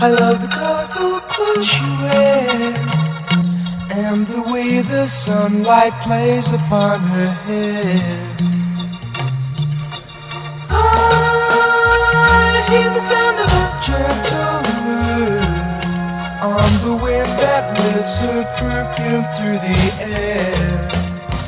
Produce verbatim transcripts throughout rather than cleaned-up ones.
I love the colorful clothes she wears and the way the sunlight plays upon her hair. I hear the sound of a gentle word on the wind that lifts her perfume through the air.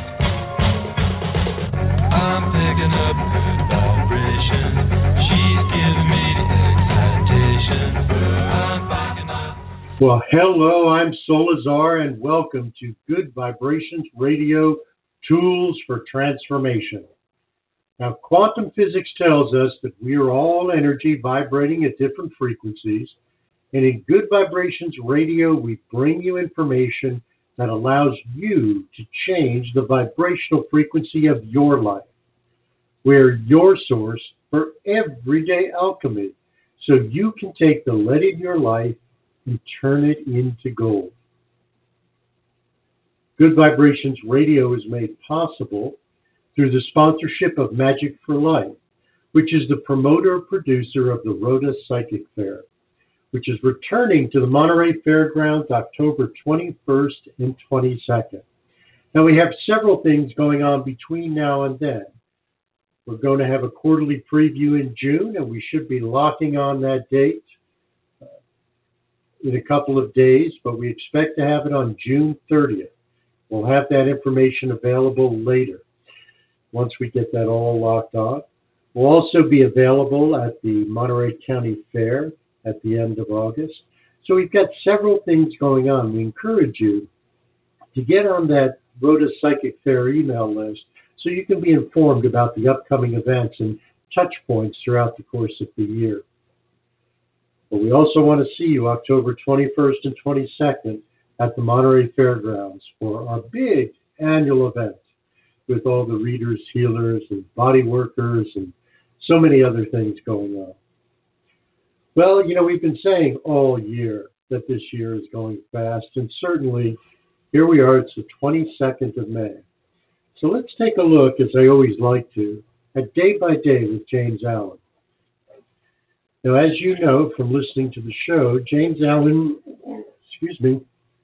I'm picking up good vibration. She's giving me the excitation. I'm picking up. Well, hello, I'm Solazar, and welcome to Good Vibrations Radio Tools for Transformation. Now, quantum physics tells us that we are all energy vibrating at different frequencies, and in Good Vibrations Radio, we bring you information that allows you to change the vibrational frequency of your life. We're your source for everyday alchemy, so you can take the lead in your life and turn it into gold. Good Vibrations Radio is made possible through the sponsorship of Magic for Life, which is the promoter and producer of the Rhoda Psychic Fair, which is returning to the Monterey Fairgrounds October twenty-first and twenty-second. Now, we have several things going on between now and then. We're going to have a quarterly preview in June, and we should be locking on that date uh, in a couple of days, but we expect to have it on June thirtieth. We'll have that information available later once we get that all locked on. We'll also be available at the Monterey County Fair at the end of August. So we've got several things going on. We encourage you to get on that Rhoda Psychic Fair email list so you can be informed about the upcoming events and touch points throughout the course of the year. But we also want to see you October twenty-first and twenty-second at the Monterey Fairgrounds for our big annual event with all the readers, healers, and body workers, and so many other things going on. Well, you know, we've been saying all year that this year is going fast, and certainly here we are, it's the twenty-second of May. So let's take a look, as I always like to, at Day by Day with James Allen. Now, as you know from listening to the show, James Allen, excuse me,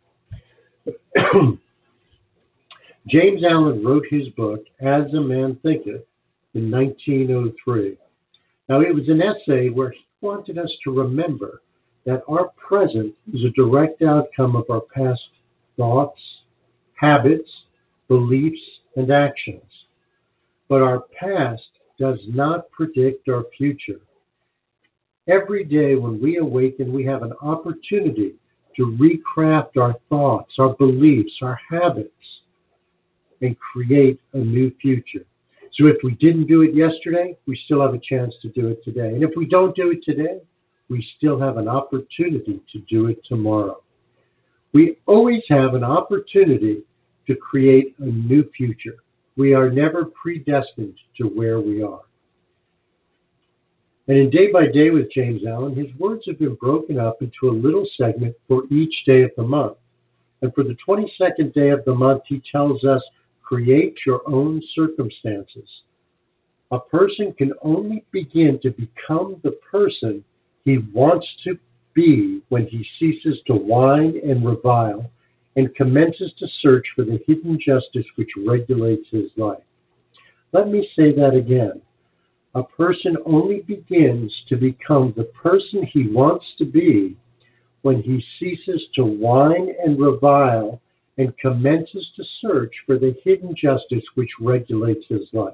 James Allen wrote his book, As a Man Thinketh, in nineteen oh three. Now, it was an essay where he wanted us to remember that our present is a direct outcome of our past thoughts, habits, beliefs, and actions. But our past does not predict our future. Every day when we awaken, we have an opportunity to recraft our thoughts, our beliefs, our habits, and create a new future. So if we didn't do it yesterday, we still have a chance to do it today. And if we don't do it today, we still have an opportunity to do it tomorrow. We always have an opportunity to create a new future. We are never predestined to where we are. And in Day by Day with James Allen, his words have been broken up into a little segment for each day of the month. And for the twenty-second day of the month, he tells us, create your own circumstances. A person can only begin to become the person he wants to be when he ceases to whine and revile and commences to search for the hidden justice which regulates his life. Let me say that again. A person only begins to become the person he wants to be when he ceases to whine and revile and commences to search for the hidden justice which regulates his life.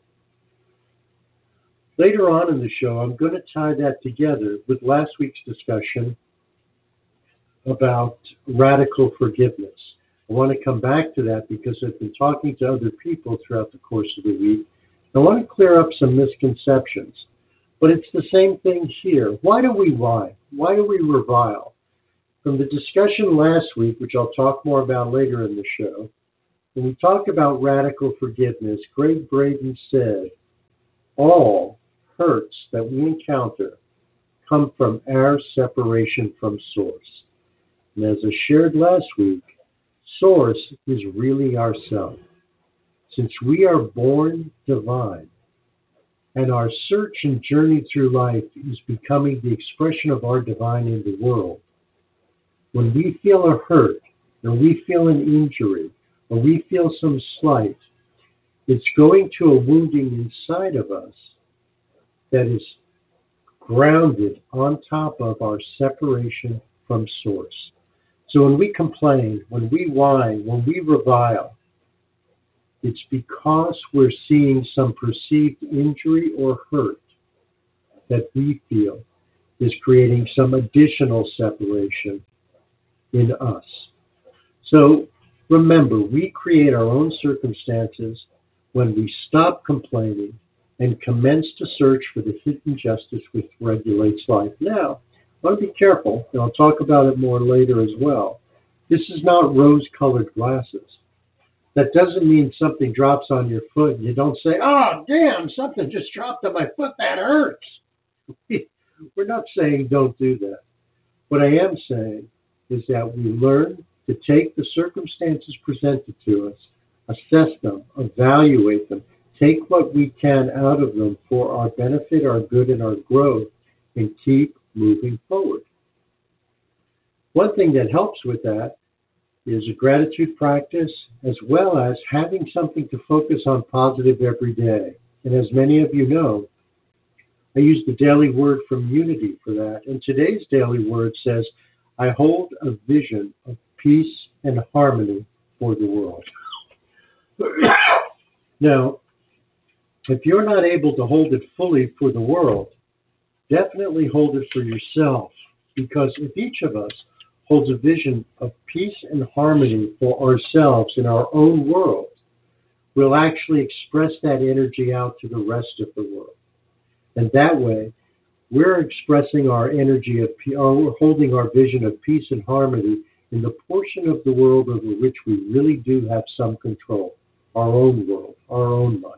Later on in the show, I'm going to tie that together with last week's discussion about radical forgiveness. I want to come back to that because I've been talking to other people throughout the course of the week. I want to clear up some misconceptions, but it's the same thing here. Why do we whine? Why do we revile? From the discussion last week, which I'll talk more about later in the show, when we talked about radical forgiveness, Greg Braden said, all hurts that we encounter come from our separation from Source. And as I shared last week, Source is really ourself. Since we are born divine, And our search and journey through life is becoming the expression of our divine in the world. When we feel a hurt, or we feel an injury, or we feel some slight, it's going to a wounding inside of us that is grounded on top of our separation from Source. So when we complain, when we whine, when we revile, it's because we're seeing some perceived injury or hurt that we feel is creating some additional separation in us. So remember, we create our own circumstances when we stop complaining and commence to search for the hidden justice which regulates life. Now, I want to be careful, and I'll talk about it more later as well. This is not rose-colored glasses. That doesn't mean something drops on your foot and you don't say, oh, damn, something just dropped on my foot, that hurts. We're not saying don't do that. What I am saying is that we learn to take the circumstances presented to us, assess them, evaluate them, take what we can out of them for our benefit, our good, and our growth, and keep moving forward. One thing that helps with that is a gratitude practice, as well as having something to focus on positive every day. And as many of you know, I use the daily word from Unity for that. And today's daily word says, I hold a vision of peace and harmony for the world. Now, if you're not able to hold it fully for the world, definitely hold it for yourself. Because if each of us holds a vision of peace and harmony for ourselves in our own world, we'll actually express that energy out to the rest of the world. And that way, we're expressing our energy of, or we're holding our vision of peace and harmony in the portion of the world over which we really do have some control, our own world, our own life.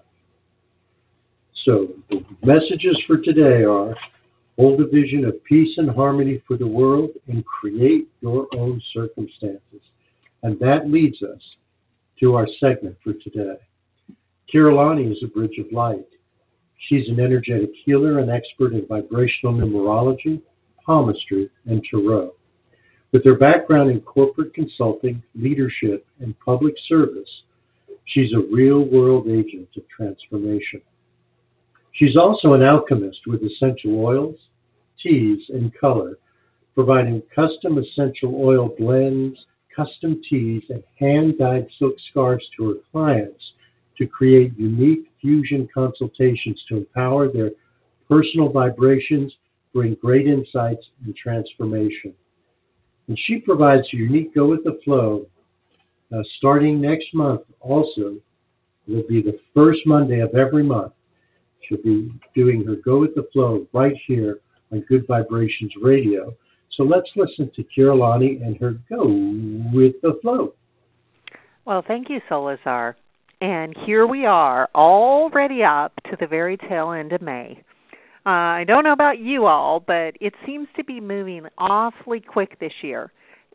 So the messages for today are, hold a vision of peace and harmony for the world and create your own circumstances. And that leads us to our segment for today. Kiralani is a bridge of light. She's an energetic healer and expert in vibrational numerology, palmistry, and tarot. With her background in corporate consulting, leadership, and public service, she's a real-world agent of transformation. She's also an alchemist with essential oils, teas, and color, providing custom essential oil blends, custom teas, and hand-dyed silk scarves to her clients to create unique fusion consultations to empower their personal vibrations, bring great insights and transformation. And she provides a unique Go With The Flow. Uh, starting next month also will be the first Monday of every month. She'll be doing her Go With The Flow right here on Good Vibrations Radio. So let's listen to Kiralani and her Go With The Flow. Well, thank you, Solazar. And here we are, already up to the very tail end of May. Uh, I don't know about you all, but it seems to be moving awfully quick this year.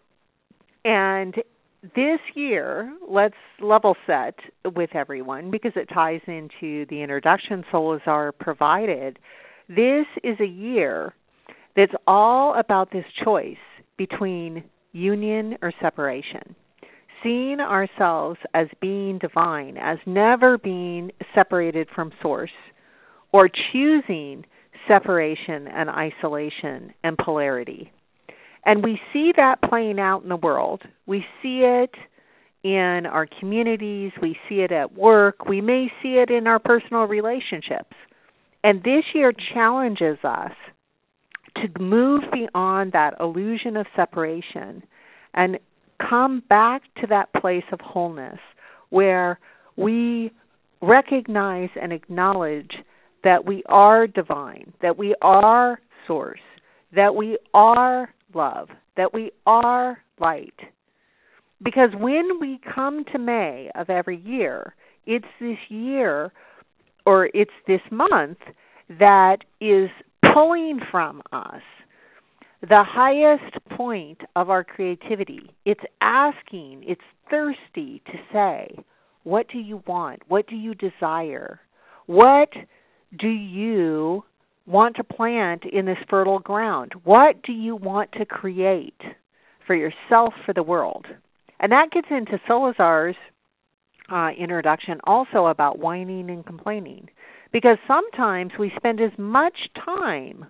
And this year, let's level set with everyone because it ties into the introduction Solazar provided. This is a year that's all about this choice between union or separation. Seeing ourselves as being divine, as never being separated from Source, or choosing separation and isolation and polarity. And we see that playing out in the world. We see it in our communities. We see it at work. We may see it in our personal relationships. And this year challenges us to move beyond that illusion of separation and come back to that place of wholeness where we recognize and acknowledge that we are divine, that we are Source, that we are love, that we are light. Because when we come to May of every year, it's this year or it's this month that is pulling from us the highest point of our creativity. It's asking, it's thirsty to say, what do you want? What do you desire? What do you want to plant in this fertile ground? What do you want to create for yourself, for the world? And that gets into Solazar's uh, introduction also about whining and complaining. Because sometimes we spend as much time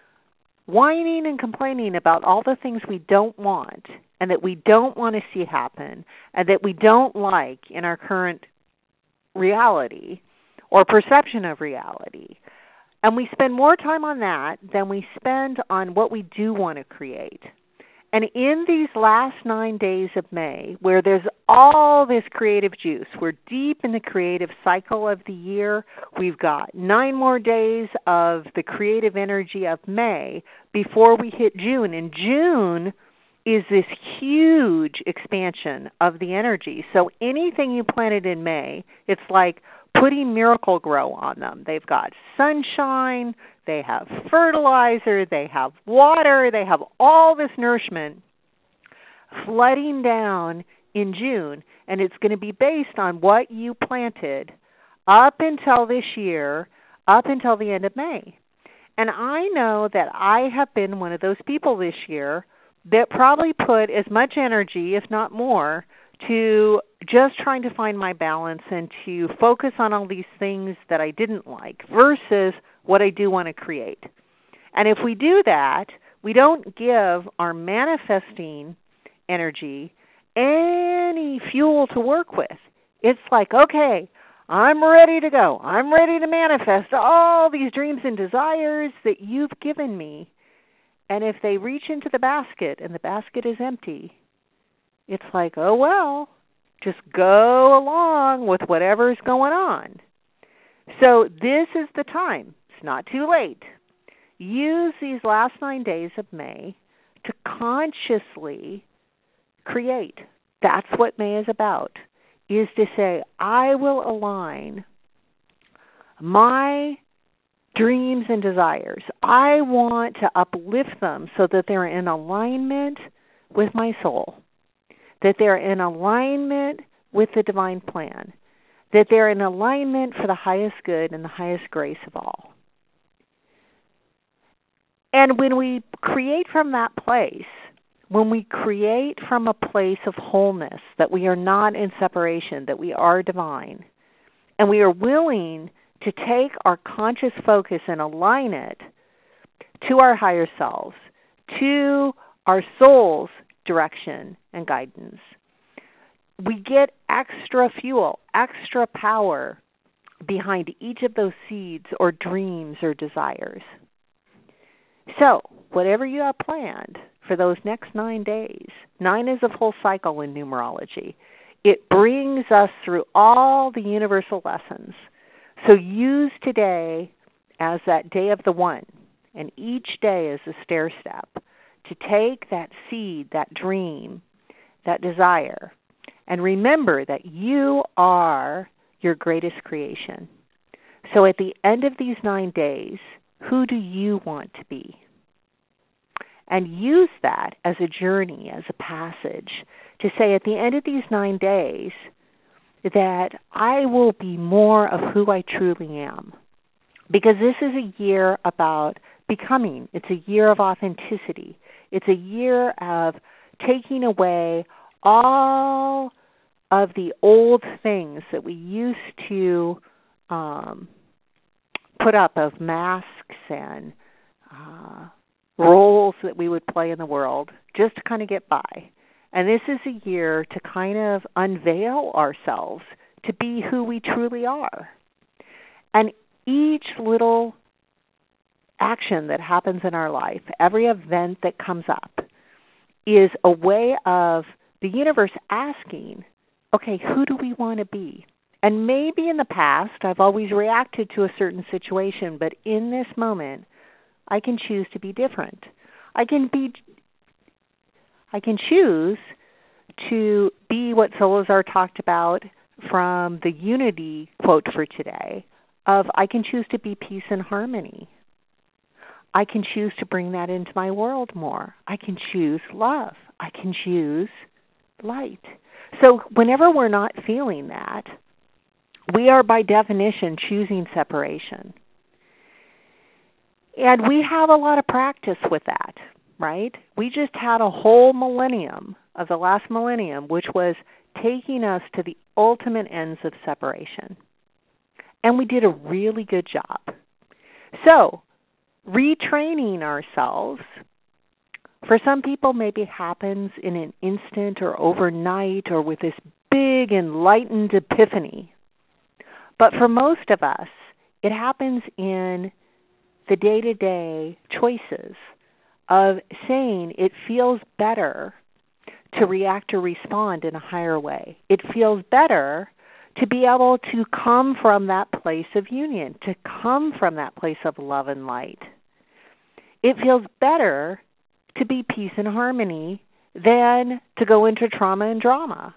whining and complaining about all the things we don't want and that we don't want to see happen and that we don't like in our current reality or perception of reality. And we spend more time on that than we spend on what we do want to create. And in these last nine days of May, where there's all this creative juice, we're deep in the creative cycle of the year. We've got nine more days of the creative energy of May before we hit June. And June is this huge expansion of the energy. So anything you planted in May, it's like putting Miracle-Gro on them. They've got sunshine, they have fertilizer, they have water, they have all this nourishment flooding down in June, and it's going to be based on what you planted up until this year, up until the end of May. And I know that I have been one of those people this year that probably put as much energy, if not more, to just trying to find my balance and to focus on all these things that I didn't like versus what I do want to create. And if we do that, we don't give our manifesting energy any fuel to work with. It's like, okay, I'm ready to go. I'm ready to manifest all these dreams and desires that you've given me. And if they reach into the basket and the basket is empty, it's like, oh, well, just go along with whatever's going on. So this is the time. It's not too late. Use these last nine days of May to consciously create. That's what May is about, is to say, I will align my dreams and desires. I want to uplift them so that they're in alignment with my soul, that they're in alignment with the divine plan, that they're in alignment for the highest good and the highest grace of all. And when we create from that place, when we create from a place of wholeness, that we are not in separation, that we are divine, and we are willing to take our conscious focus and align it to our higher selves, to our soul's direction and guidance, we get extra fuel, extra power behind each of those seeds or dreams or desires. So, whatever you have planned for those next nine days, nine is a full cycle in numerology. It brings us through all the universal lessons. So use today as that day of the one, and each day is a stair step to take that seed, that dream, that desire, and remember that you are your greatest creation. So at the end of these nine days, who do you want to be? And use that as a journey, as a passage, to say at the end of these nine days that I will be more of who I truly am. Because this is a year about becoming. It's a year of authenticity. It's a year of taking away all of the old things that we used to um, put up of masks and uh, roles that we would play in the world just to kind of get by. And this is a year to kind of unveil ourselves to be who we truly are. And each little action that happens in our life, every event that comes up, is a way of the universe asking, okay, who do we want to be? And maybe in the past I've always reacted to a certain situation, but in this moment I can choose to be different. I can be I can choose to be what Solazar talked about from the unity quote for today, of I can choose to be peace and harmony. I can choose to bring that into my world more. I can choose love. I can choose light. So whenever we're not feeling that, we are by definition choosing separation. And we have a lot of practice with that, right? We just had a whole millennium of the last millennium, which was taking us to the ultimate ends of separation. And we did a really good job. So, retraining ourselves, for some people maybe happens in an instant or overnight or with this big enlightened epiphany. But for most of us, it happens in the day-to-day choices of saying it feels better to react or respond in a higher way. It feels better to be able to come from that place of union, to come from that place of love and light. It feels better to be peace and harmony than to go into trauma and drama.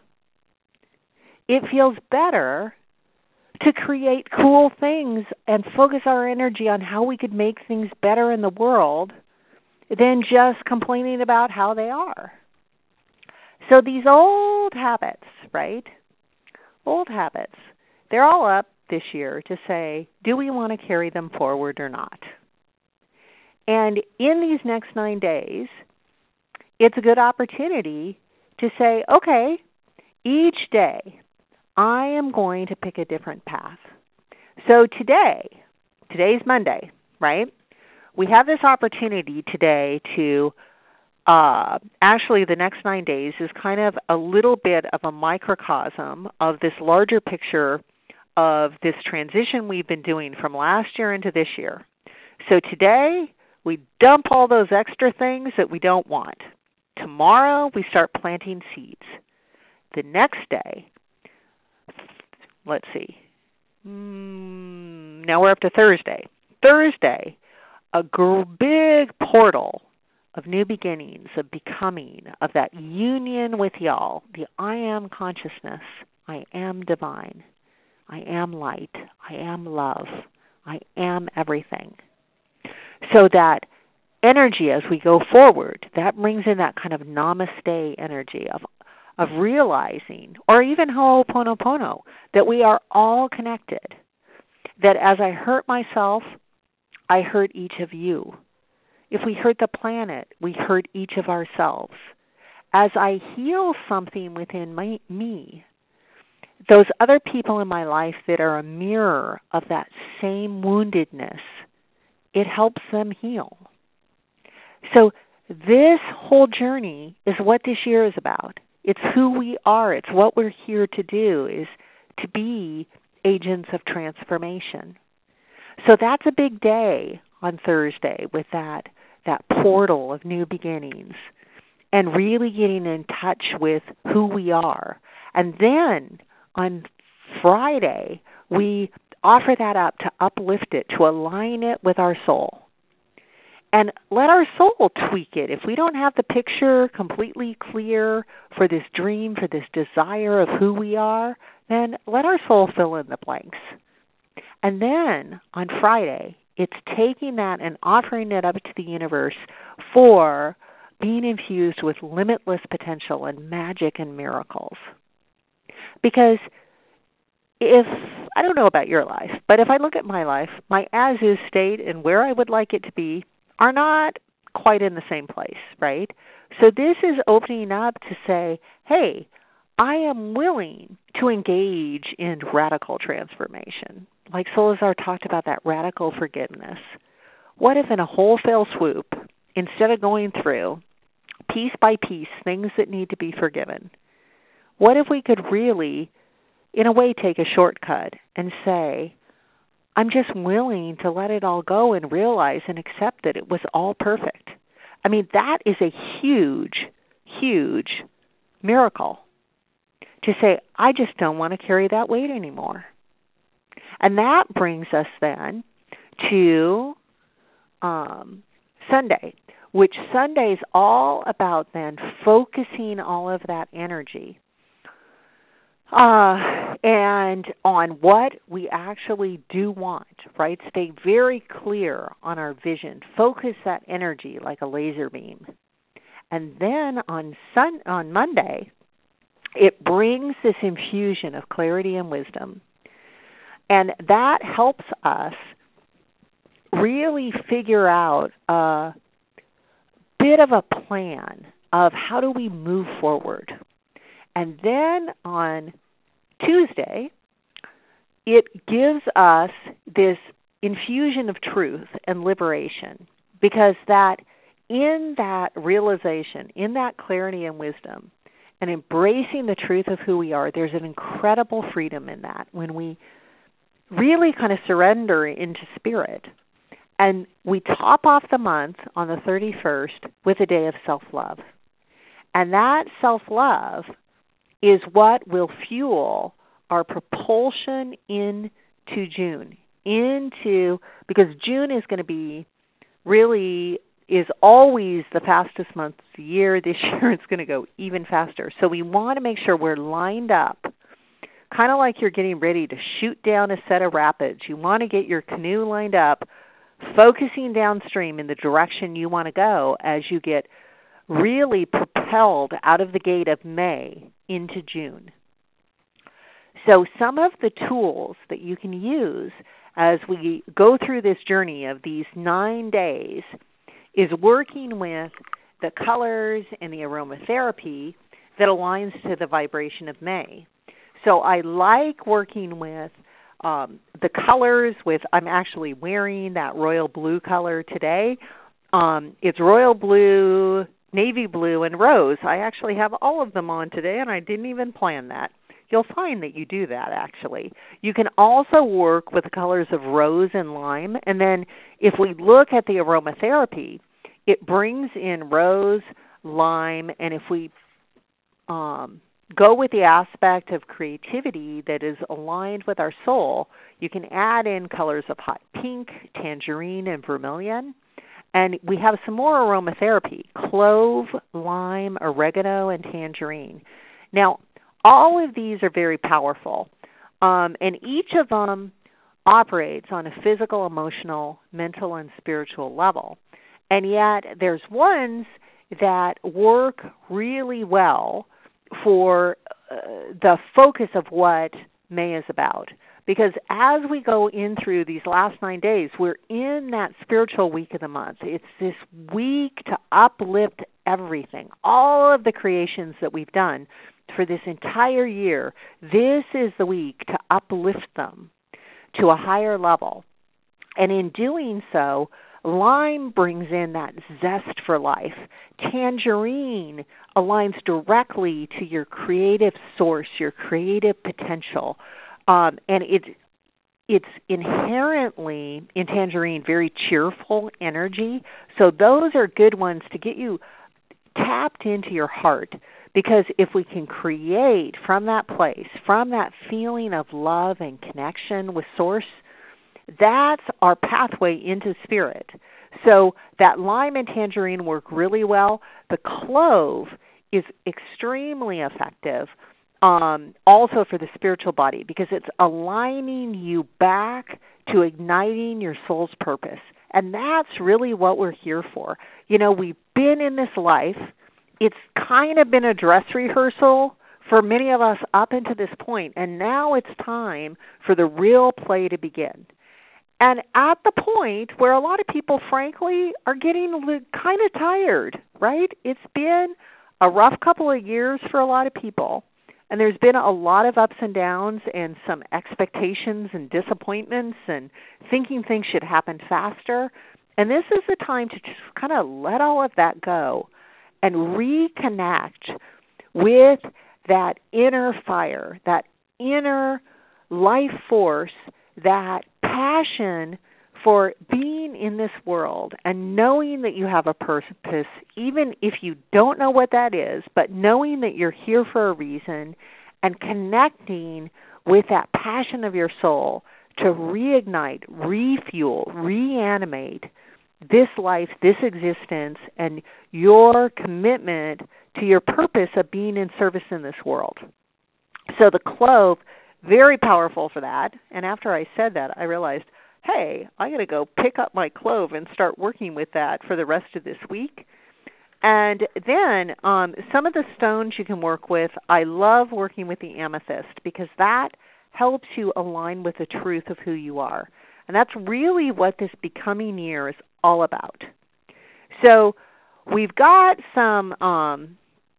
It feels better to create cool things and focus our energy on how we could make things better in the world than just complaining about how they are. So these old habits, right? Old habits, they're all up this year to say, do we want to carry them forward or not? And in these next nine days, it's a good opportunity to say, okay, each day I am going to pick a different path. So today, today's Monday, right? We have this opportunity today to Uh, actually, the next nine days is kind of a little bit of a microcosm of this larger picture of this transition we've been doing from last year into this year. So today, we dump all those extra things that we don't want. Tomorrow, we start planting seeds. The next day, let's see, mm, now we're up to Thursday. Thursday, a gr- big portal of new beginnings, of becoming, of that union with y'all, the I am consciousness, I am divine, I am light, I am love, I am everything. So that energy as we go forward, that brings in that kind of namaste energy of of realizing, or even ho'oponopono, that we are all connected, that as I hurt myself, I hurt each of you. If we hurt the planet, we hurt each of ourselves. As I heal something within my, me, those other people in my life that are a mirror of that same woundedness, it helps them heal. So this whole journey is what this year is about. It's who we are. It's what we're here to do, is to be agents of transformation. So that's a big day on Thursday with that that portal of new beginnings and really getting in touch with who we are. And then on Friday, we offer that up to uplift it, to align it with our soul. And let our soul tweak it. If we don't have the picture completely clear for this dream, for this desire of who we are, then let our soul fill in the blanks. And then on Friday, it's taking that and offering it up to the universe for being infused with limitless potential and magic and miracles. Because if, I don't know about your life, but if I look at my life, my as-is state and where I would like it to be are not quite in the same place, right? So this is opening up to say, hey, I am willing to engage in radical transformation. Like Solazar talked about that radical forgiveness. What if in a whole fell swoop, instead of going through piece by piece things that need to be forgiven, what if we could really, in a way, take a shortcut and say, I'm just willing to let it all go and realize and accept that it was all perfect. I mean, that is a huge, huge miracle. To say, I just don't want to carry that weight anymore. And that brings us then to um, Sunday, which Sunday is all about then focusing all of that energy uh, and on what we actually do want, right? Stay very clear on our vision. Focus that energy like a laser beam. And then on sun on Monday, it brings this infusion of clarity and wisdom. And that helps us really figure out a bit of a plan of how do we move forward. And then on Tuesday, it gives us this infusion of truth and liberation, because that in that realization, in that clarity and wisdom, and embracing the truth of who we are, there's an incredible freedom in that when we really kind of surrender into spirit. And we top off the month on the thirty-first with a day of self-love. And that self-love is what will fuel our propulsion into June, into, because June is going to be really, is always the fastest month of the year. This year it's going to go even faster. So we want to make sure we're lined up, kind of like you're getting ready to shoot down a set of rapids. You want to get your canoe lined up, focusing downstream in the direction you want to go as you get really propelled out of the gate of May into June. So some of the tools that you can use as we go through this journey of these nine days is working with the colors and the aromatherapy that aligns to the vibration of May. So I like working with um, the colors with, I'm actually wearing that royal blue color today. Um, it's royal blue, navy blue, and rose. I actually have all of them on today, and I didn't even plan that. You'll find that you do that, actually. You can also work with the colors of rose and lime, and then if we look at the aromatherapy, it brings in rose, lime, and if we um, go with the aspect of creativity that is aligned with our soul, you can add in colors of hot pink, tangerine, and vermilion. And we have some more aromatherapy, clove, lime, oregano, and tangerine. Now, all of these are very powerful, um, and each of them operates on a physical, emotional, mental, and spiritual level. And yet there's ones that work really well for uh, the focus of what May is about. Because as we go in through these last nine days, we're in that spiritual week of the month. It's this week to uplift everything, all of the creations that we've done for this entire year. This is the week to uplift them to a higher level. And in doing so, lime brings in that zest for life. Tangerine aligns directly to your creative source, your creative potential. Um, and it's it's inherently, in tangerine, very cheerful energy. So those are good ones to get you tapped into your heart. Because if we can create from that place, from that feeling of love and connection with Source, that's our pathway into spirit. So that lime and tangerine work really well. The clove is extremely effective um, also for the spiritual body because it's aligning you back to igniting your soul's purpose. And that's really what we're here for. You know, we've been in this life. It's kind of been a dress rehearsal for many of us up into this point, and now it's time for the real play to begin. And at the point where a lot of people, frankly, are getting kind of tired, right? It's been a rough couple of years for a lot of people, and there's been a lot of ups and downs and some expectations and disappointments and thinking things should happen faster. And this is the time to just kind of let all of that go and reconnect with that inner fire, that inner life force, that passion for being in this world and knowing that you have a purpose, even if you don't know what that is, but knowing that you're here for a reason and connecting with that passion of your soul to reignite, refuel, reanimate this life, this existence, and your commitment to your purpose of being in service in this world. So the clove, very powerful for that. And after I said that, I realized, hey, I'm going to go pick up my clove and start working with that for the rest of this week. And then um, some of the stones you can work with, I love working with the amethyst because that helps you align with the truth of who you are. And that's really what this Becoming Year is all about. So we've got some, um,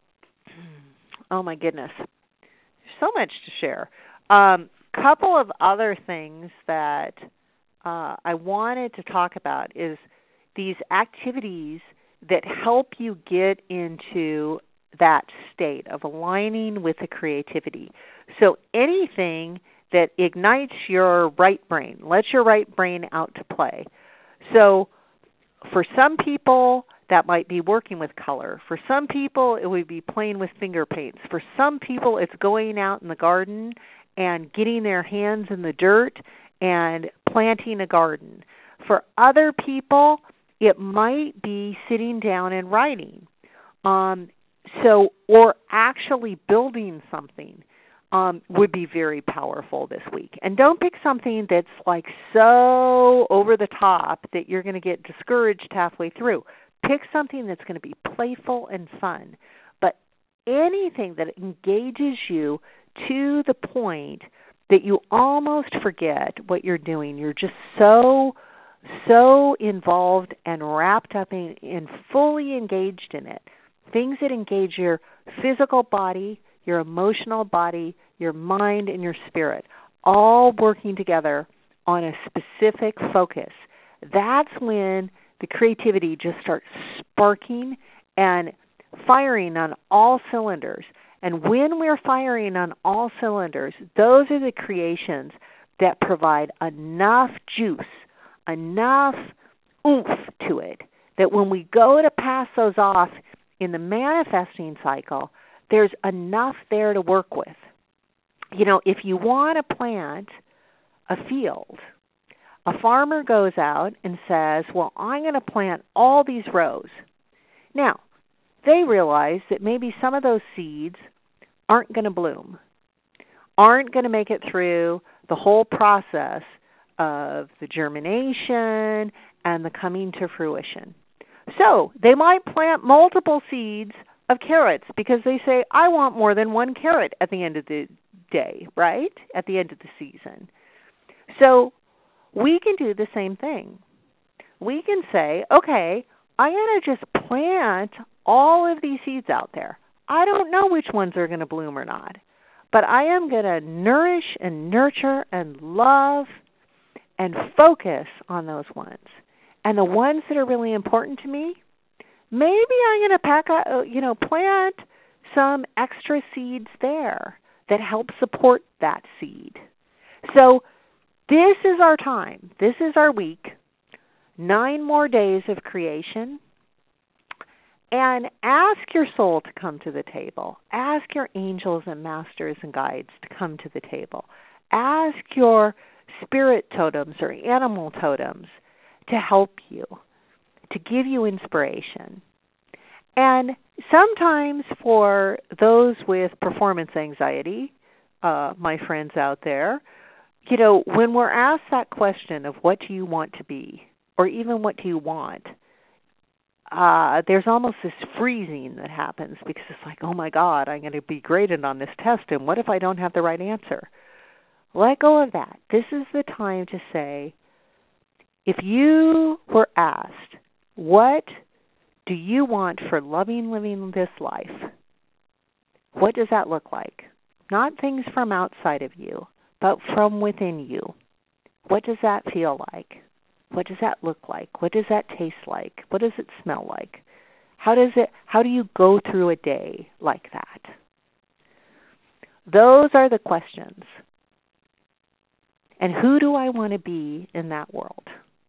oh my goodness, there's so much to share. Um, couple of other things that uh, I wanted to talk about is these activities that help you get into that state of aligning with the creativity. So anything that ignites your right brain, lets your right brain out to play. So for some people, that might be working with color. For some people, it would be playing with finger paints. For some people, it's going out in the garden and getting their hands in the dirt and planting a garden. For other people, it might be sitting down and writing. Um, so, or actually building something um, would be very powerful this week. And don't pick something that's like so over the top that you're going to get discouraged halfway through. Pick something that's going to be playful and fun. But anything that engages you to the point that you almost forget what you're doing. You're just so, so involved and wrapped up in, and fully engaged in it. Things that engage your physical body, your emotional body, your mind, and your spirit, all working together on a specific focus. That's when the creativity just starts sparking and firing on all cylinders. And when we're firing on all cylinders, those are the creations that provide enough juice, enough oomph to it, that when we go to pass those off in the manifesting cycle, there's enough there to work with. You know, if you want to plant a field, a farmer goes out and says, well, I'm going to plant all these rows. Now, they realize that maybe some of those seeds aren't going to bloom, aren't going to make it through the whole process of the germination and the coming to fruition. So they might plant multiple seeds of carrots because they say, I want more than one carrot at the end of the day, right? At the end of the season. So we can do the same thing. We can say, okay, I'm going to just plant all of these seeds out there. I don't know which ones are going to bloom or not, but I am going to nourish and nurture and love and focus on those ones. And the ones that are really important to me, maybe I'm going to pack a, you know, plant some extra seeds there that help support that seed. So this is our time. This is our week. Nine more days of creation. And ask your soul to come to the table. Ask your angels and masters and guides to come to the table. Ask your spirit totems or animal totems to help you, to give you inspiration. And sometimes for those with performance anxiety, uh, my friends out there, you know, when we're asked that question of what do you want to be, or even what do you want, uh, there's almost this freezing that happens because it's like, oh my God, I'm going to be graded on this test, and what if I don't have the right answer? Let go of that. This is the time to say, if you were asked, what do you want for loving living this life? What does that look like? Not things from outside of you, but from within you. What does that feel like? What does that look like? What does that taste like? What does it smell like? How does it how do you go through a day like that? Those are the questions. And who do I want to be in that world?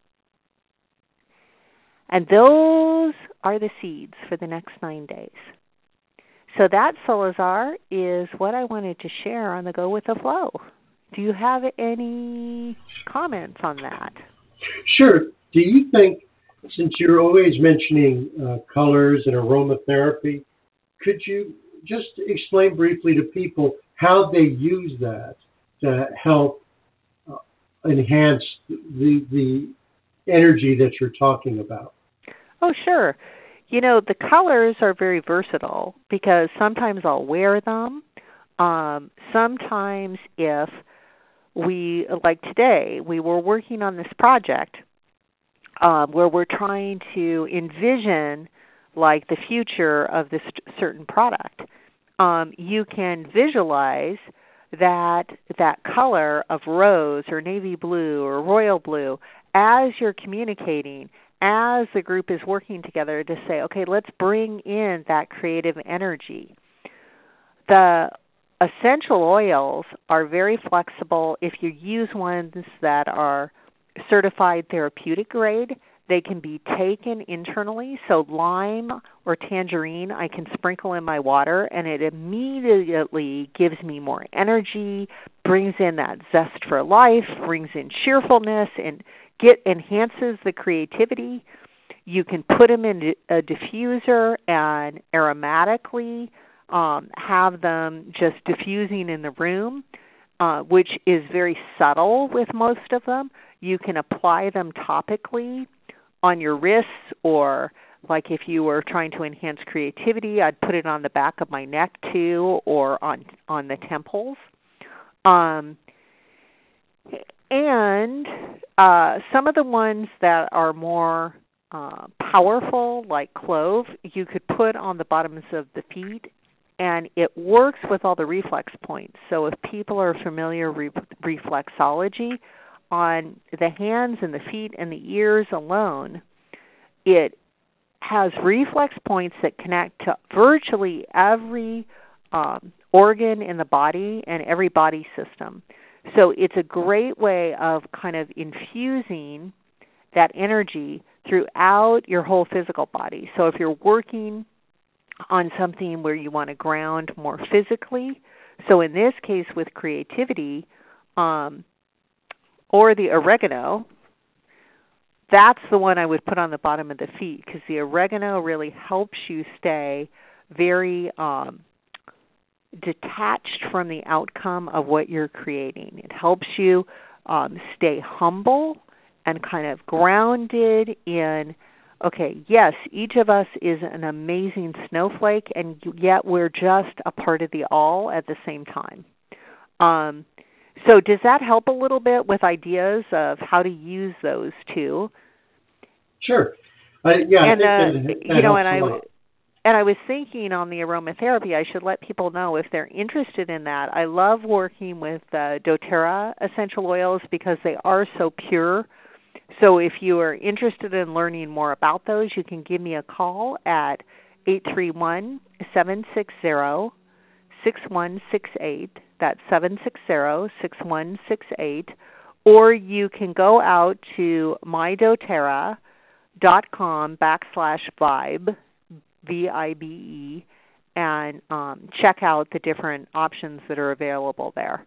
And those are the seeds for the next nine days. So that, Solazar, is what I wanted to share on the Go With The Flow. Do you have any comments on that? Sure. Do you think, since you're always mentioning uh, colors and aromatherapy, could you just explain briefly to people how they use that to help uh, enhance the the energy that you're talking about? Oh, sure. You know, the colors are very versatile because sometimes I'll wear them. Um, sometimes if we, like today, we were working on this project um, where we're trying to envision like the future of this certain product. Um, you can visualize that that color of rose or navy blue or royal blue as you're communicating, as the group is working together to say, okay, let's bring in that creative energy. The essential oils are very flexible. If you use ones that are certified therapeutic grade, they can be taken internally. So lime or tangerine, I can sprinkle in my water, and it immediately gives me more energy, brings in that zest for life, brings in cheerfulness, and get enhances the creativity. You can put them in a diffuser and aromatically um, have them just diffusing in the room, uh, which is very subtle with most of them. You can apply them topically on your wrists, or like if you were trying to enhance creativity, I'd put it on the back of my neck too, or on on the temples. Um, and uh, some of the ones that are more uh, powerful, like clove, you could put on the bottoms of the feet, and it works with all the reflex points. So if people are familiar with reflexology, on the hands and the feet and the ears alone, it has reflex points that connect to virtually every um, organ in the body and every body system. So it's a great way of kind of infusing that energy throughout your whole physical body. So if you're working on something where you want to ground more physically, so in this case with creativity, um, or the oregano, that's the one I would put on the bottom of the feet, because the oregano really helps you stay very um, detached from the outcome of what you're creating. It helps you um, stay humble and kind of grounded in, okay, yes, each of us is an amazing snowflake, and yet we're just a part of the all at the same time. Um, So does that help a little bit with ideas of how to use those two? Sure. Uh, yeah, and, I uh, think that, that you know, helps and a I lot. and I was thinking on the aromatherapy, I should let people know if they're interested in that. I love working with uh, doTERRA essential oils because they are so pure. So if you are interested in learning more about those, you can give me a call at eight three one, seven six zero, six one six eight. That's seven six zero, six one six eight. Or you can go out to mydoterra dot com backslash vibe, V I B E, and um, check out the different options that are available there.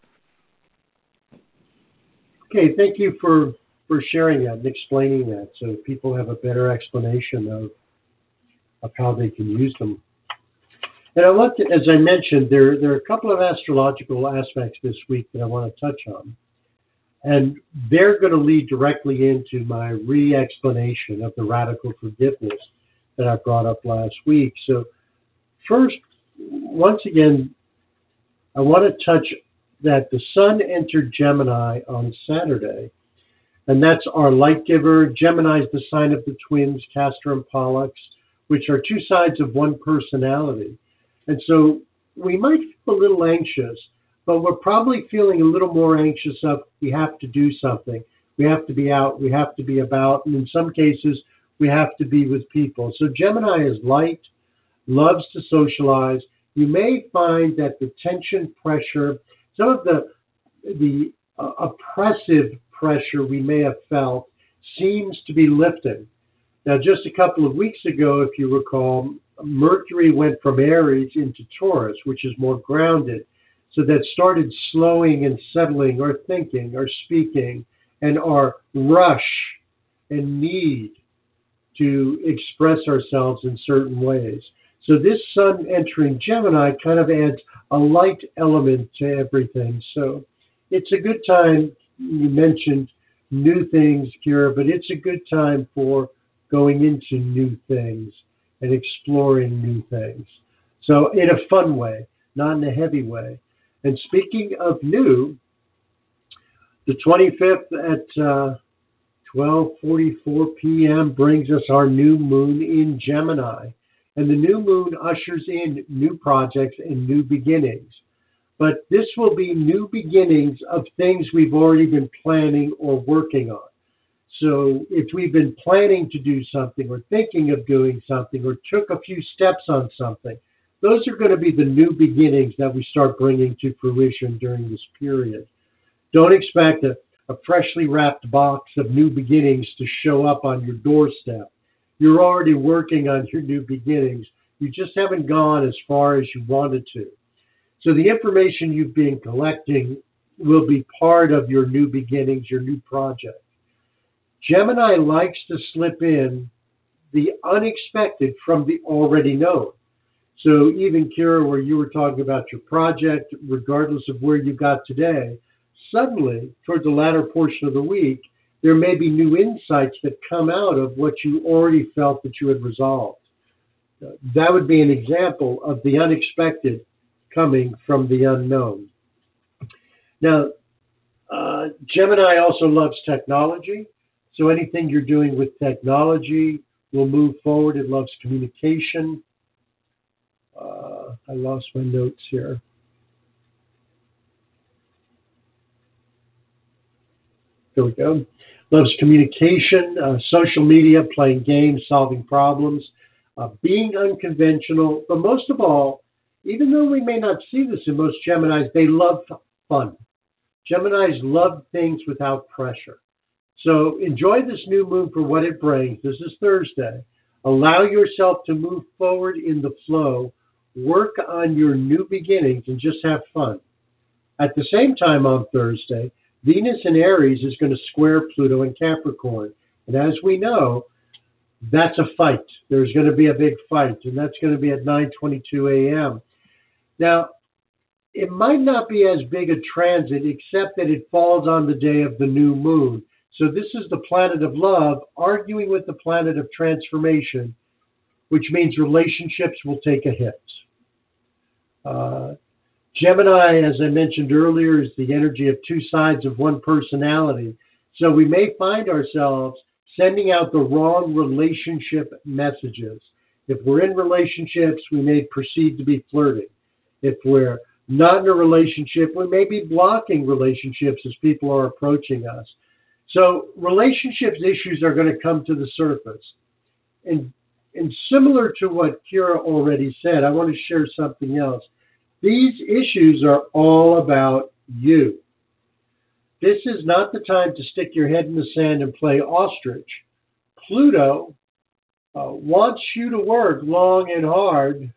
Okay, thank you for, for sharing that and explaining that so people have a better explanation of, of how they can use them. And I want to, as I mentioned, there, there are a couple of astrological aspects this week that I want to touch on. And they're going to lead directly into my re-explanation of the radical forgiveness that I brought up last week. So first, once again, I want to touch that the sun entered Gemini on Saturday, and that's our light giver. Gemini is the sign of the twins, Castor and Pollux, which are two sides of one personality. And so we might feel a little anxious, but we're probably feeling a little more anxious of we have to do something. We have to be out. We have to be about. And in some cases, we have to be with people. So Gemini is light, loves to socialize. You may find that the tension, pressure, some of the, the uh, oppressive pressure we may have felt seems to be lifting. Now, just a couple of weeks ago, if you recall, Mercury went from Aries into Taurus, which is more grounded. So that started slowing and settling our thinking, our speaking, and our rush and need to express ourselves in certain ways. So this sun entering Gemini kind of adds a light element to everything. So it's a good time. You mentioned new things, Kira, but it's a good time for going into new things and exploring new things. So in a fun way, not in a heavy way. And speaking of new, The twenty-fifth at uh, twelve forty-four p.m. brings us our new moon in Gemini. And the new moon ushers in new projects and new beginnings. But this will be new beginnings of things we've already been planning or working on. So if we've been planning to do something or thinking of doing something or took a few steps on something, those are going to be the new beginnings that we start bringing to fruition during this period. Don't expect a, a freshly wrapped box of new beginnings to show up on your doorstep. You're already working on your new beginnings. You just haven't gone as far as you wanted to. So the information you've been collecting will be part of your new beginnings, your new project. Gemini likes to slip in the unexpected from the already known. So even, Kira, where you were talking about your project, regardless of where you got today, suddenly, towards the latter portion of the week, there may be new insights that come out of what you already felt that you had resolved. Uh, that would be an example of the unexpected coming from the unknown. Now, uh, Gemini also loves technology. So anything you're doing with technology will move forward. It loves communication. Uh, I lost my notes here. There we go. Loves communication, uh, social media, playing games, solving problems, uh, being unconventional. But most of all, even though we may not see this in most Geminis, they love fun. Geminis love things without pressure. So enjoy this new moon for what it brings. This is Thursday. Allow yourself to move forward in the flow. Work on your new beginnings and just have fun. At the same time on Thursday, Venus in Aries is going to square Pluto in Capricorn. And as we know, that's a fight. There's going to be a big fight, and that's going to be at nine twenty-two a.m. Now, it might not be as big a transit, except that it falls on the day of the new moon. So this is the planet of love arguing with the planet of transformation, which means relationships will take a hit. Uh, Gemini, as I mentioned earlier, is the energy of two sides of one personality. So we may find ourselves sending out the wrong relationship messages. If we're in relationships, we may proceed to be flirting. If we're not in a relationship, we may be blocking relationships as people are approaching us. So relationships issues are going to come to the surface. And, and similar to what Kira already said, I want to share something else. These issues are all about you. This is not the time to stick your head in the sand and play ostrich. Pluto uh, wants you to work long and hard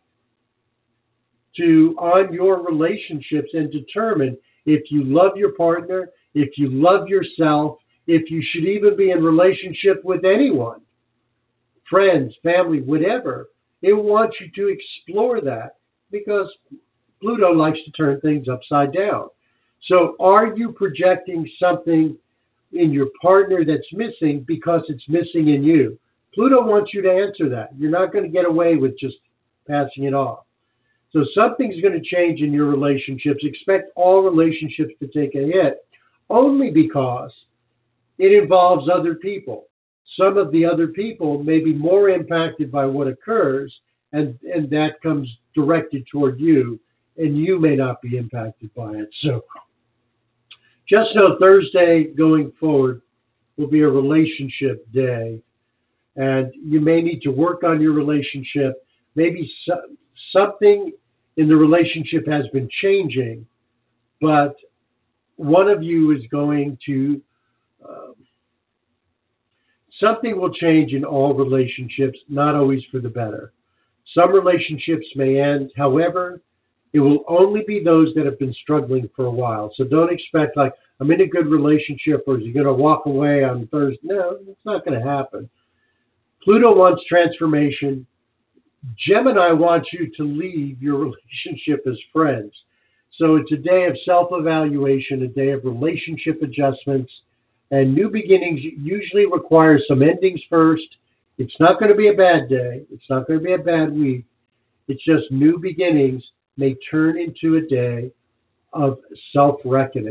to on your relationships and determine if you love your partner, if you love yourself, if you should even be in relationship with anyone, friends, family, whatever. It wants you to explore that because Pluto likes to turn things upside down. So are you projecting something in your partner that's missing because it's missing in you? Pluto wants you to answer that. You're not going to get away with just passing it off. So something's going to change in your relationships. Expect all relationships to take a hit only because it involves other people. Some of the other people may be more impacted by what occurs, and, and that comes directed toward you, and you may not be impacted by it. So just know Thursday going forward will be a relationship day, and you may need to work on your relationship. Maybe so, something in the relationship has been changing, but one of you is going to Um, something will change in all relationships, not always for the better. Some relationships may end. However, it will only be those that have been struggling for a while. So don't expect like, I'm in a good relationship or is he going to walk away on Thursday? No, it's not going to happen. Pluto wants transformation. Gemini wants you to leave your relationship as friends. So it's a day of self-evaluation, a day of relationship adjustments, and new beginnings usually require some endings first. It's not going to be a bad day. It's not going to be a bad week. It's just new beginnings may turn into a day of self-reckoning.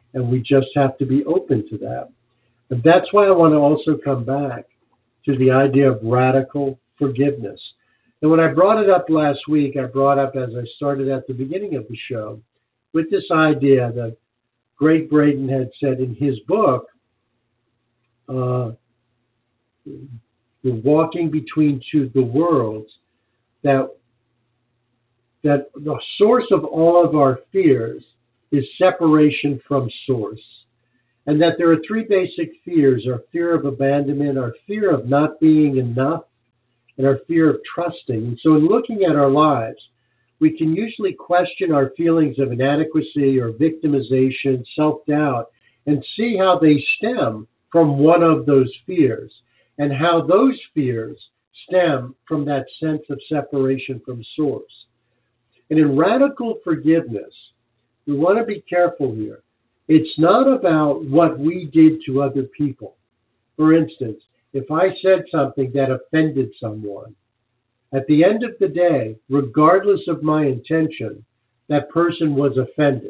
and we just have to be open to that. And that's why I want to also come back to the idea of radical forgiveness. And when I brought it up last week, I brought up, as I started at the beginning of the show, with this idea that Gregg Braden had said in his book, uh, The Walking Between Two the Worlds, that, that the source of all of our fears is separation from source. And that there are three basic fears: our fear of abandonment, our fear of not being enough, and our fear of trusting. And so in looking at our lives, we can usually question our feelings of inadequacy or victimization, self-doubt, and see how they stem from one of those fears, and how those fears stem from that sense of separation from source. And in radical forgiveness, we want to be careful here. It's not about what we did to other people. For instance, if I said something that offended someone, at the end of the day, regardless of my intention, that person was offended.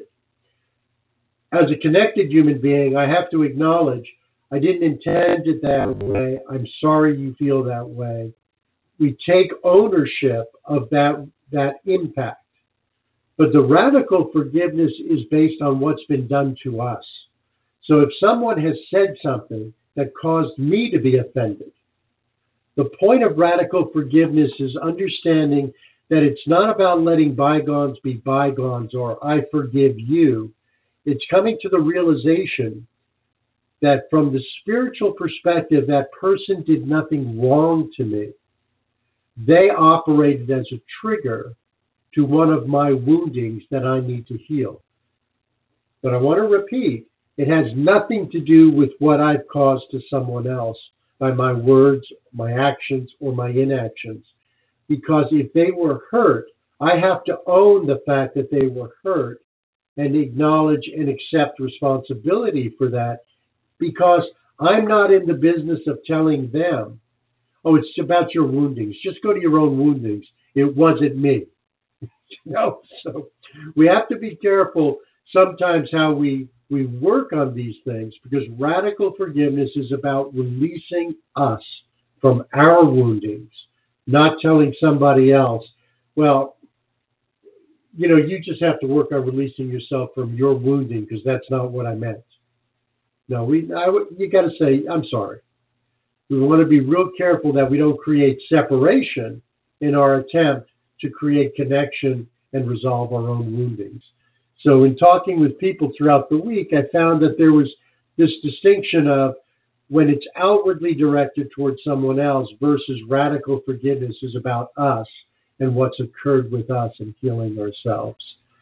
As a connected human being, I have to acknowledge I didn't intend it that way. I'm sorry you feel that way. We take ownership of that, that impact. But the radical forgiveness is based on what's been done to us. So if someone has said something that caused me to be offended, the point of radical forgiveness is understanding that it's not about letting bygones be bygones or I forgive you. It's coming to the realization that from the spiritual perspective, that person did nothing wrong to me. They operated as a trigger to one of my woundings that I need to heal. But I want to repeat, it has nothing to do with what I've caused to someone else by my words, my actions, or my inactions. Because if they were hurt, I have to own the fact that they were hurt and acknowledge and accept responsibility for that, because I'm not in the business of telling them, oh, it's about your woundings. Just go to your own woundings. It wasn't me. No, so we have to be careful sometimes how we, we work on these things, because radical forgiveness is about releasing us from our woundings, not telling somebody else, well, you know, you just have to work on releasing yourself from your wounding because that's not what I meant. No, we, I, you got to say, I'm sorry. We want to be real careful that we don't create separation in our attempt to create connection and resolve our own woundings. So in talking with people throughout the week, I found that there was this distinction of when it's outwardly directed towards someone else versus radical forgiveness is about us and what's occurred with us and healing ourselves.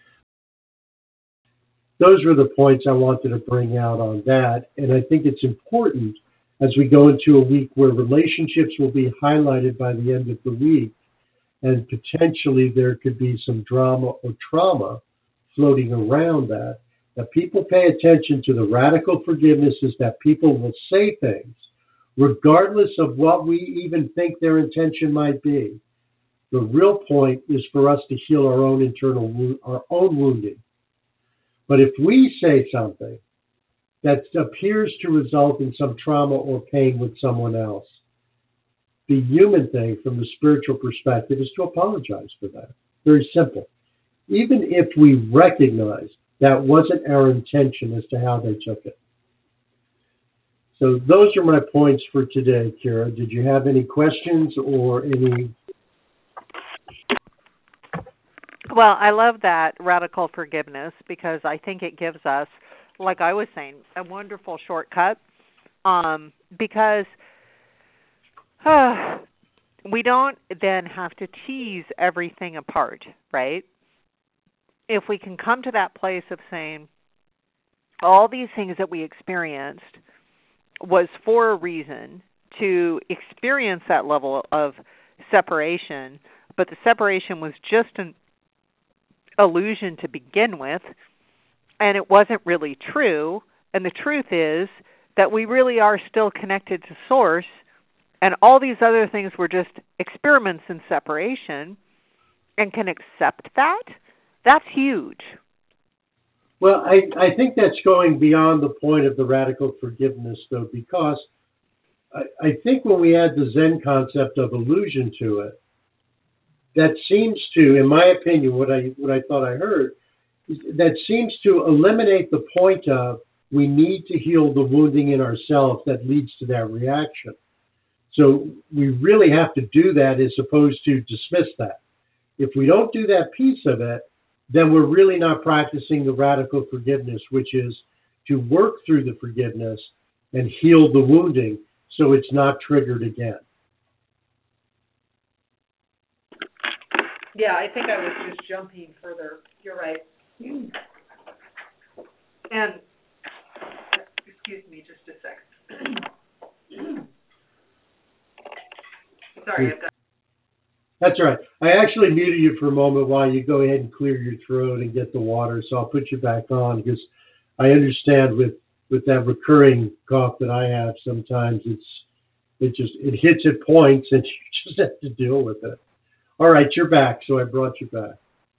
Those were the points I wanted to bring out on that. And I think it's important as we go into a week where relationships will be highlighted by the end of the week, and potentially there could be some drama or trauma floating around that, that people pay attention to the radical forgiveness is that people will say things, regardless of what we even think their intention might be. The real point is for us to heal our own internal, our own wounding. But if we say something that appears to result in some trauma or pain with someone else, the human thing from the spiritual perspective is to apologize for that. Very simple. Even if we recognize that wasn't our intention as to how they took it. So those are my points for today, Kira. Did you have any questions or any? Well, I love that radical forgiveness because I think it gives us, like I was saying, a wonderful shortcut um, because uh, we don't then have to tease everything apart, right? If we can come to that place of saying all these things that we experienced was for a reason to experience that level of separation, but the separation was just an illusion to begin with, and it wasn't really true. And the truth is that we really are still connected to Source, and all these other things were just experiments in separation, and can accept that. That's huge. Well, I, I think that's going beyond the point of the radical forgiveness, though, because I, I think when we add the Zen concept of illusion to it, that seems to, in my opinion, what I what I thought I heard, is that seems to eliminate the point of we need to heal the wounding in ourselves that leads to that reaction. So we really have to do that as opposed to dismiss that. If we don't do that piece of it, then we're really not practicing the radical forgiveness, which is to work through the forgiveness and heal the wounding so it's not triggered again. Yeah, I think I was just jumping further. You're right. And, excuse me just a second. Sorry, I've got... That's all right. I actually muted you for a moment while you go ahead and clear your throat and get the water, so I'll put you back on because I understand with, with that recurring cough that I have sometimes it's it just it hits at points and you just have to deal with it. All right, you're back, so I brought you back.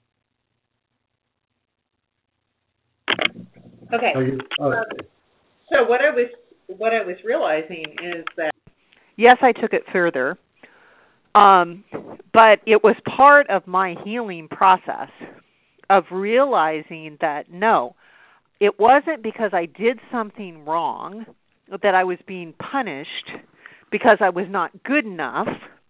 Okay. You, oh, okay. Uh, so what I was what I was realizing is that yes, I took it further. Um, but it was part of my healing process of realizing that, no, it wasn't because I did something wrong that I was being punished because I was not good enough.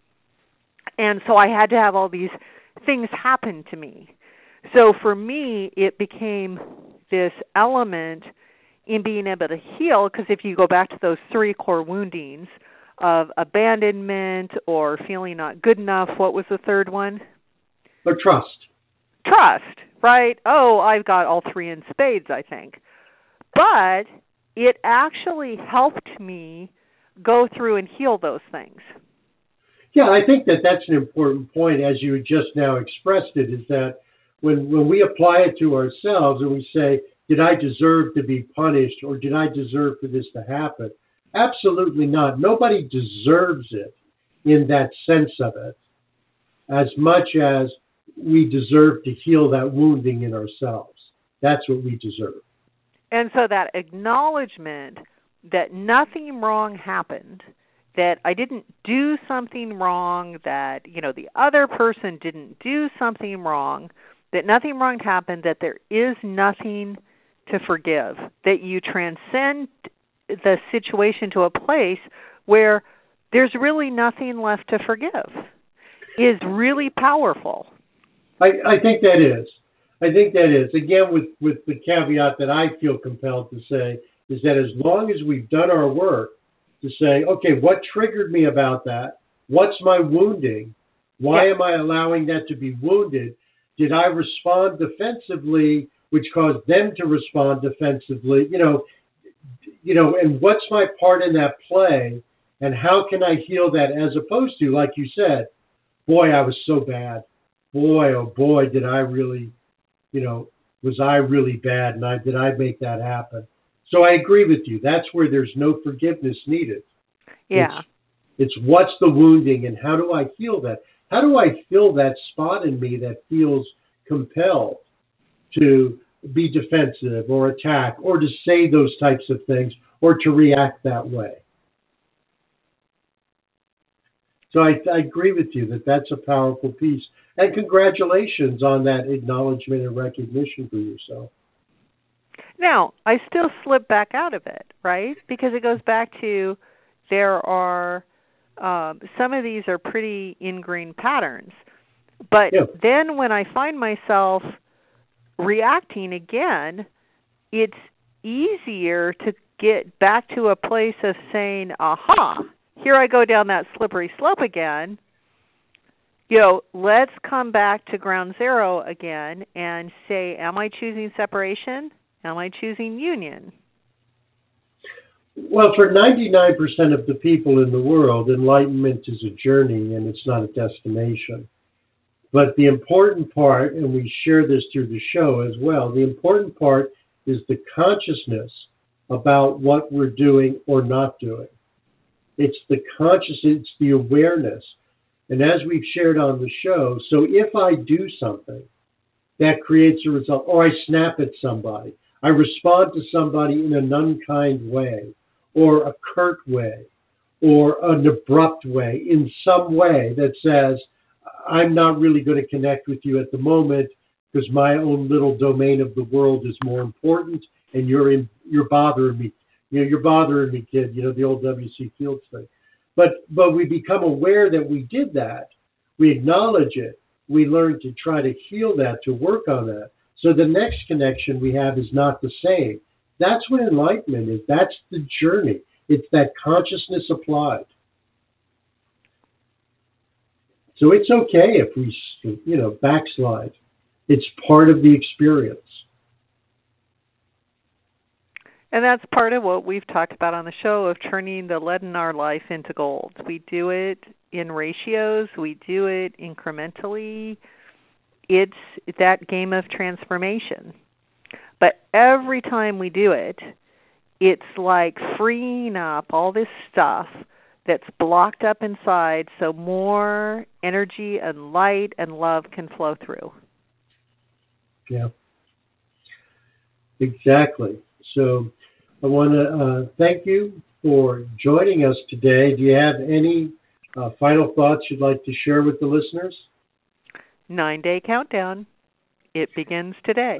And so I had to have all these things happen to me. So for me, it became this element in being able to heal, because if you go back to those three core woundings, of abandonment or feeling not good enough. What was the third one? Or trust. Trust, right? Oh, I've got all three in spades, I think. But it actually helped me go through and heal those things. Yeah, I think that that's an important point, as you just now expressed it, is that when, when we apply it to ourselves and we say, did I deserve to be punished or did I deserve for this to happen? Absolutely not. Nobody deserves it in that sense of it as much as we deserve to heal that wounding in ourselves. That's what we deserve. And so that acknowledgement that nothing wrong happened, that I didn't do something wrong, that, you know, the other person didn't do something wrong, that nothing wrong happened, that there is nothing to forgive, that you transcend the situation to a place where there's really nothing left to forgive is really powerful. I, I think that is. I think that is. Again, with, with the caveat that I feel compelled to say is that as long as we've done our work to say, okay, what triggered me about that? What's my wounding? Why yeah. am I allowing that to be wounded? Did I respond defensively, which caused them to respond defensively? You know, You know, and what's my part in that play, and how can I heal that as opposed to, like you said, boy, I was so bad. Boy, oh boy, did I really, you know, was I really bad, and I did I make that happen? So I agree with you. That's where there's no forgiveness needed. Yeah. It's, it's what's the wounding, and how do I heal that? How do I fill that spot in me that feels compelled to be defensive or attack or to say those types of things or to react that way? So I, I agree with you that that's a powerful piece. And congratulations on that acknowledgement and recognition for yourself. Now, I still slip back out of it, right? Because it goes back to there are, um, some of these are pretty ingrained patterns. But yeah. then when I find myself reacting again, it's easier to get back to a place of saying, aha, here I go down that slippery slope again. You know, let's come back to ground zero again and say, am I choosing separation? Am I choosing union? Well, for ninety-nine percent of the people in the world, enlightenment is a journey and it's not a destination. But the important part, and we share this through the show as well, the important part is the consciousness about what we're doing or not doing. It's the consciousness, it's the awareness. And as we've shared on the show, so if I do something that creates a result, or I snap at somebody, I respond to somebody in an unkind way, or a curt way, or an abrupt way, in some way that says, I'm not really going to connect with you at the moment because my own little domain of the world is more important, and you're in, you're bothering me. You know, you're bothering me, kid. You know, the old W C Fields thing. But but we become aware that we did that. We acknowledge it. We learn to try to heal that, to work on that. So the next connection we have is not the same. That's what enlightenment is. That's the journey. It's that consciousness applied. So it's okay if we, you know, backslide. It's part of the experience. And that's part of what we've talked about on the show, of turning the lead in our life into gold. We do it in ratios. We do it incrementally. It's that game of transformation. But every time we do it, it's like freeing up all this stuff that's blocked up inside so more energy and light and love can flow through. Yeah, exactly. So I want to uh, thank you for joining us today. Do you have any uh, final thoughts you'd like to share with the listeners? Nine-day countdown. It begins today.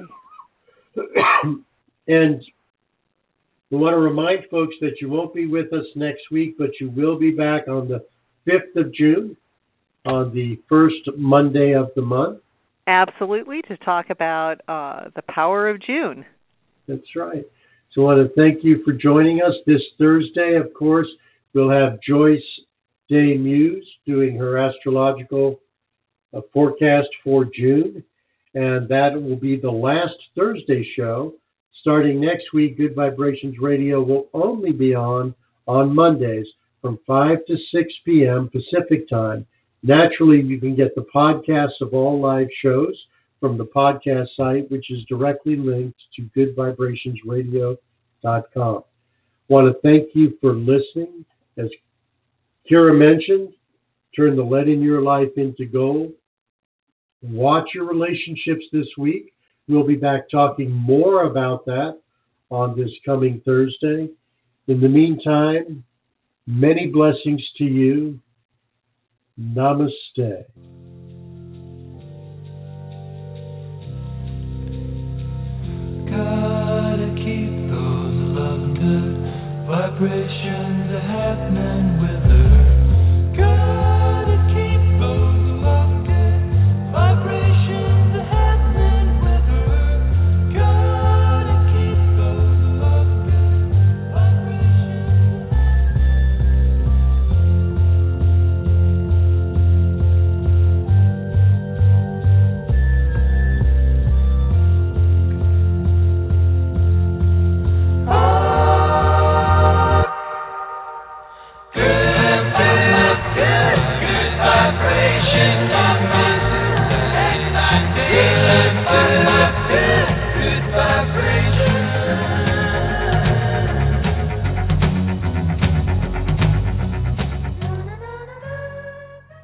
And we want to remind folks that you won't be with us next week, but you will be back on the fifth of June, on the first Monday of the month. Absolutely, to talk about uh, the power of June. That's right. So I want to thank you for joining us this Thursday. Of course, we'll have Joyce Day Muse doing her astrological uh, forecast for June, and that will be the last Thursday show. Starting next week, Good Vibrations Radio will only be on on Mondays from five to six p.m. Pacific time. Naturally, you can get the podcasts of all live shows from the podcast site, which is directly linked to good vibrations radio dot com. I want to thank you for listening. As Kira mentioned, turn the lead in your life into gold. Watch your relationships this week. We'll be back talking more about that on this coming Thursday. In the meantime, many blessings to you. Namaste. Gotta keep those love and good vibrations.